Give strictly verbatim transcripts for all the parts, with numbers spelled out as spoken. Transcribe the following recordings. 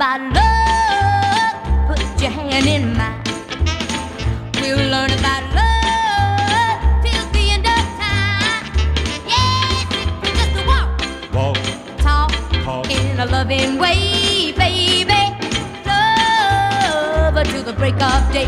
about love, put your hand in mine. We'll learn about love till the end of time. Yes, it's just a walk, walk, talk, talk in a loving way, baby. Love till the break of day.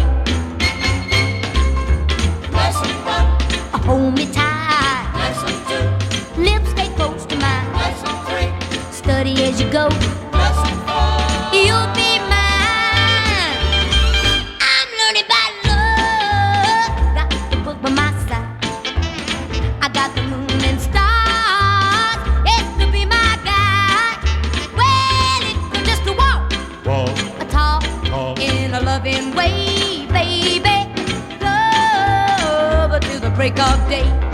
Lesson one, Hold me tight. lesson two, Lips stay close to mine. lesson three, Study as you go. lesson four. You'll be mine. I'm learning about love. Got the book by my side. I got the moon and stars. It's to be my guide. Well, it's just a walk, Walk, a talk, talk in a loving way, baby. Love till the break of day.